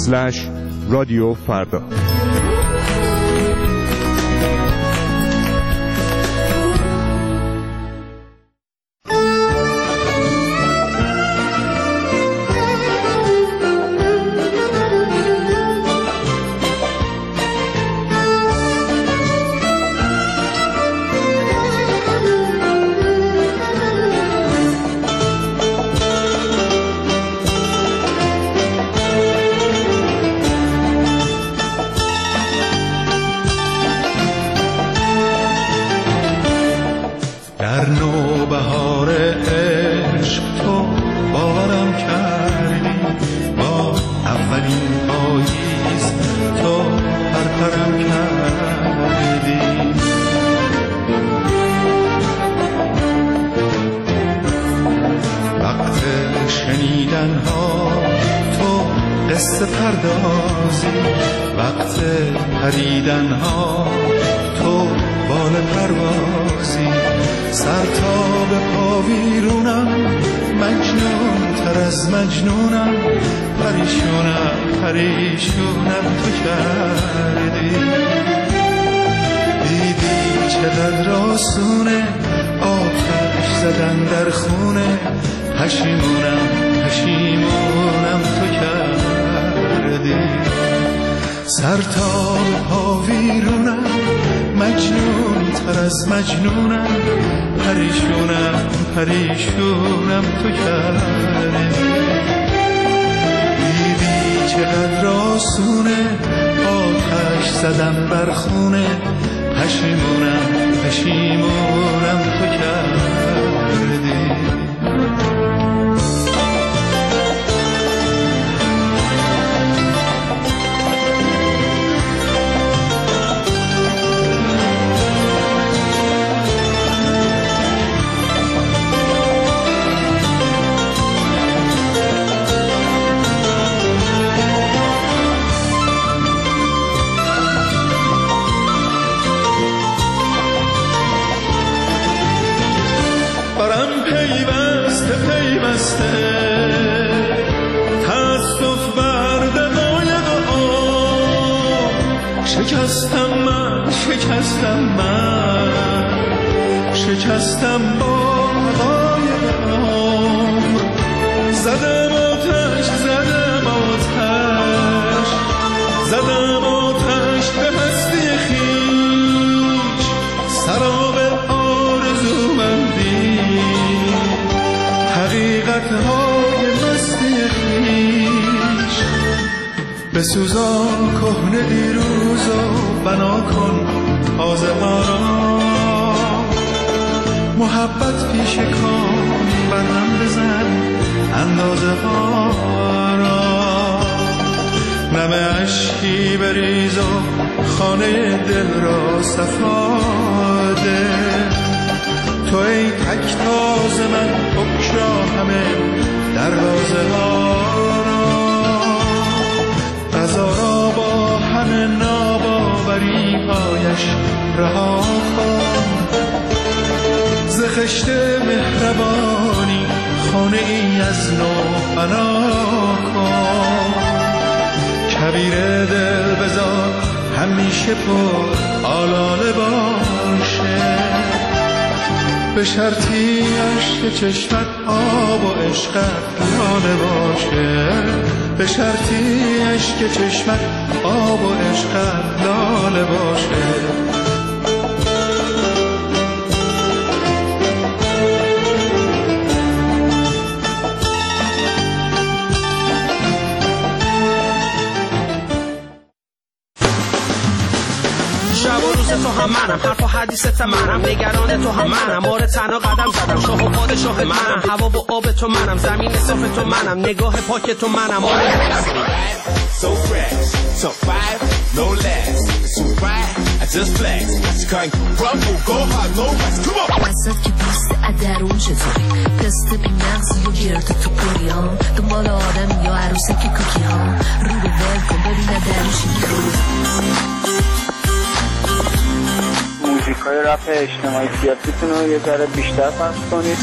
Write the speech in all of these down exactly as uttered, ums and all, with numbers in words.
اسلش رادیو فردا. بسوزان کهنه دیروز و بنا کن تازه ها را، محبت پیش کن برهم بزن اندازه ها را، نم عشقی بریز و خانه دل را صفا ده، تو ای تک تاز من بگشا همه دروازه ها را، قضا را با همه ناباوری هایش رها کن، ز خشت مهربانی خانه ای از نو بنا کن، کبیر دل بذار همیشه پر آلاله باشه، به شرطی عشق چشمت آب و عشقت لاله باشه، به شرطی عشق چشمت آب و عشقت لاله باشه. تو هم منم، حرف و حدیثت منم، نگران تو هم منم، آره تنها قدم زدم، شاه و پادشاه منم، هوا و آب تو منم، زمین صاف تو منم، نگاه پاک تو منم، آره so fresh, so five, no less, so right, I just flex, I can't rumble, go hard, no rest, come on. وسط که پوست ادرون چطوری، دست بی مغزی و گرد تو پریام، دنبال آدم یا عروسه که کوکی ها، رو به ول کن ببینه درشی موزیکای رپ اجتماعی سیاسیتون رو یه ذره بیشتر پخش کنید.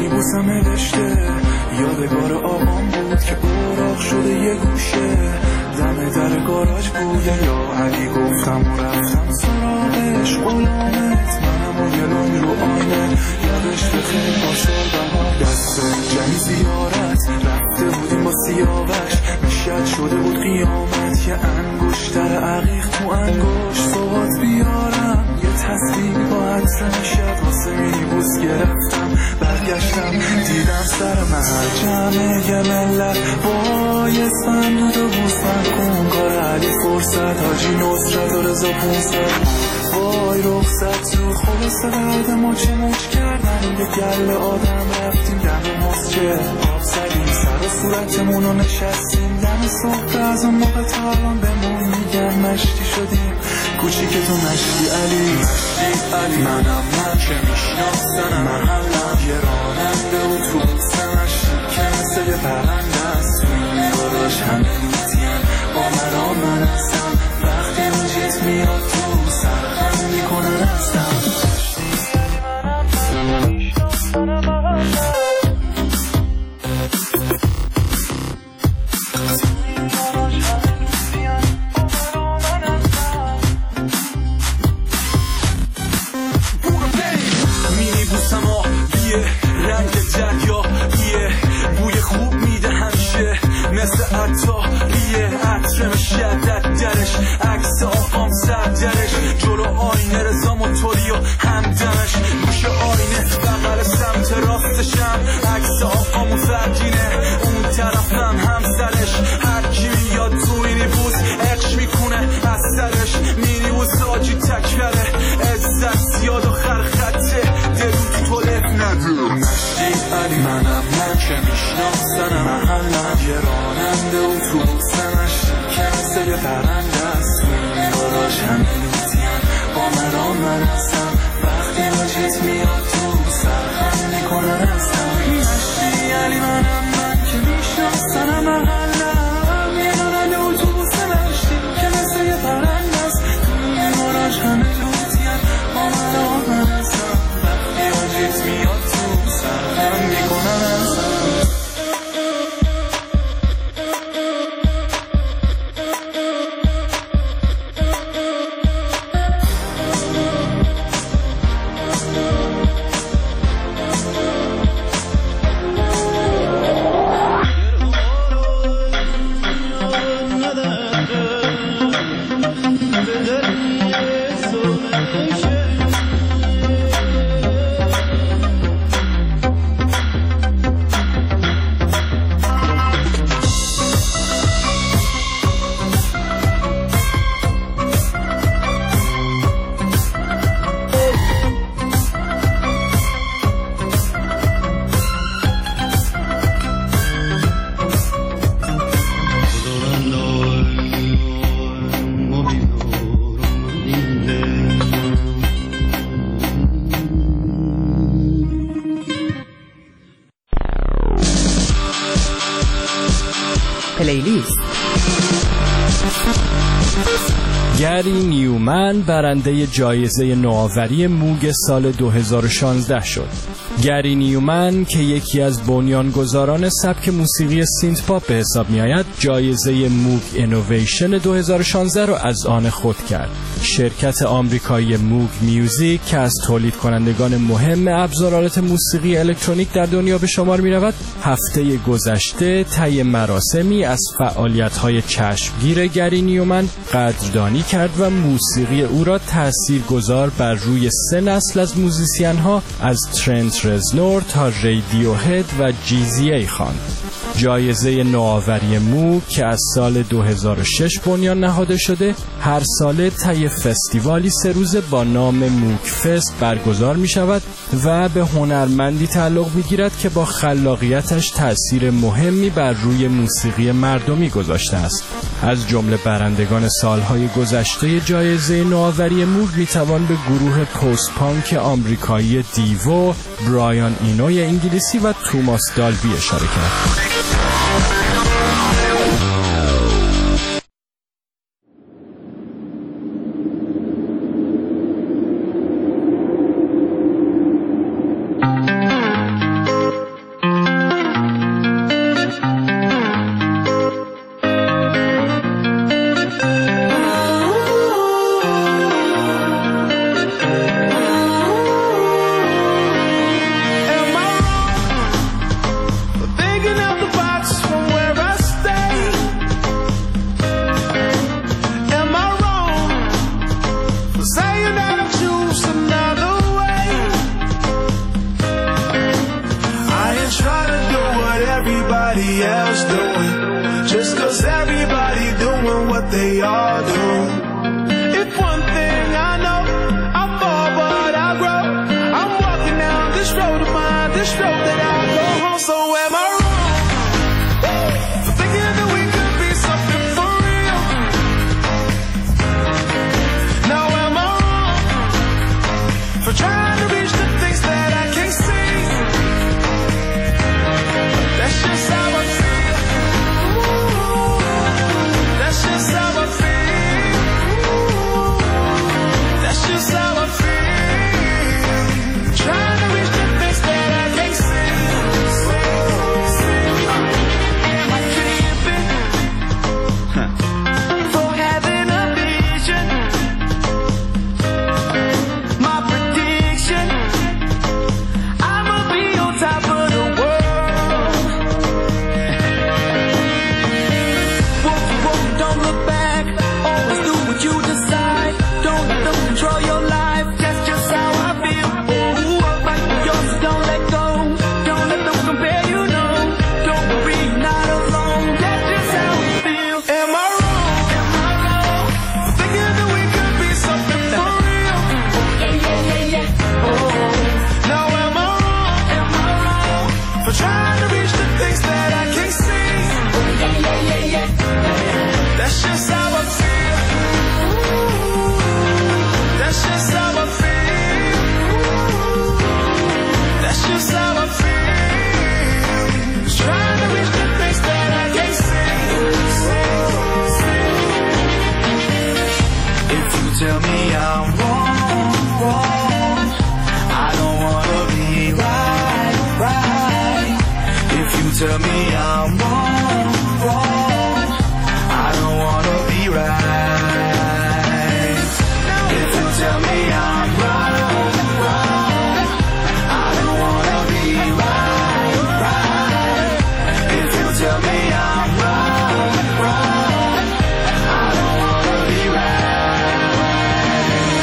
مینیبوسم نوشته یادگار آقام بود که اوراق شده یه گوشه دم در گاراژ بوده یا علی گفتم و رفتم سراغش غلامت منم و گلون رو آینه یادش بخیر با سال بهار دست جنی زیارت رفته بودیم با سیاوش میشد شده بود قیامت یه انگشتر عقیق تو انگشت صحبات بیارم یه تصویر با عطر نشد واسه مینیبوس گرفتم برگشتم دیدم سر محل جمعه یه ملت وای اسفند دو بوسن کن کار علی فرصت حاجی نصرت و رضا پونصد وای رخصت تو خلاصه برد ما چه موچ کردن یه گل آدم رفتیم دم مسجد آب زدیم سر و صورتمونو نشستیم دم صبح از اون موقع تالان بمون میگن مشتی شدیم کوچیک تو مشتی علی مشتی علی منم من که میشناسنم محلم یه راننده اتوبوس مشتی که مثل یه پرنده است تو این گاراژ همه لوتین با مرا من هستم وقتی روجیت میاد تو سرخم میکنن هستم پلیلیست. گری نیومن برنده جایزه نوآوری موگ سال دو هزار و شانزده شد. گری نیومن که یکی از بنیانگذاران سبک موسیقی سینت پاپ به حساب می آید، جایزه موگ اینوویشن دو هزار و شانزده را از آن خود کرد. شرکت آمریکایی موگ میوزیک که از تولید کنندگان مهم ابزارالات موسیقی الکترونیک در دنیا به شمار می رود، هفته گذشته طی مراسمی از فعالیت‌های چشمگیر گری نیومن قدردانی کرد و موسیقی او را تاثیرگذار بر روی سه نسل از موزیسین‌ها از ترنت رزنور تا رادیوهد و جی ای خواند. جایزه نوآوری موگ که از سال دو هزار و شش بنیان نهاده شده، هر ساله طی فستیوالی سه روزه با نام موگ فست برگزار می شود و به هنرمندی تعلق می گیرد که با خلاقیتش تأثیر مهمی بر روی موسیقی مردمی گذاشته است. از جمله برندگان سالهای گذشته جایزه نوآوری موگ می توان به گروه پست پانک آمریکایی دیوو، برایان اینوی انگلیسی و توماس دالبی اشاره کرد. everybody else doing, just cause everybody doing what they all do. If one thing I know, I fall but I grow. I'm walking down this road of mine, this road that I go home. So am I wrong for thinking that we could be something for real? Now am I wrong for trying to reach the things that I can't see? That's just how I feel. That's just how I feel. That's just how I feel. Trying to reach the things that I can't see. Am I tripping for having a vision? My prediction, I'ma be on top of the world. Whoa, whoa, don't look back. Always do what you decide. Don't let them control your life. That's just how I feel. Ooh, fight for yours, don't let go. Don't let them compare you, no. Don't worry, you're not alone. That's just how I feel. Am I wrong? Am I wrong for thinking that we could be something for real? Yeah, yeah, yeah, yeah. Oh, now am I wrong? Am I wrong for trying to reach the things that I can't see? Yeah, yeah, yeah, yeah. That's just how I feel. That's just how I feel. That's just how I feel. Just trying to reach the things that I can't see. If you tell me I'm wrong, wrong, I don't wanna be right, right. If you tell me I'm wrong, wrong, I don't wanna be right. If you tell me I'm wrong, wrong, I don't wanna be right, right. If you tell me I'm wrong, wrong, I don't wanna be right.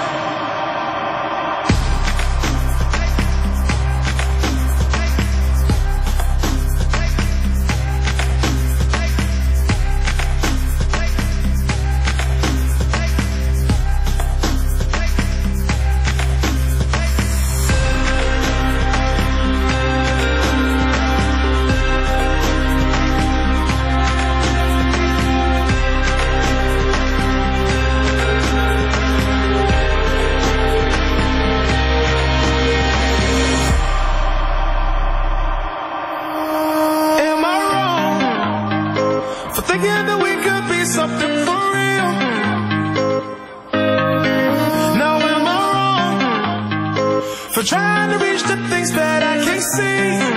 Am I wrong for thinking that we could be something for real? Now am I wrong for trying to reach the things that I can't see?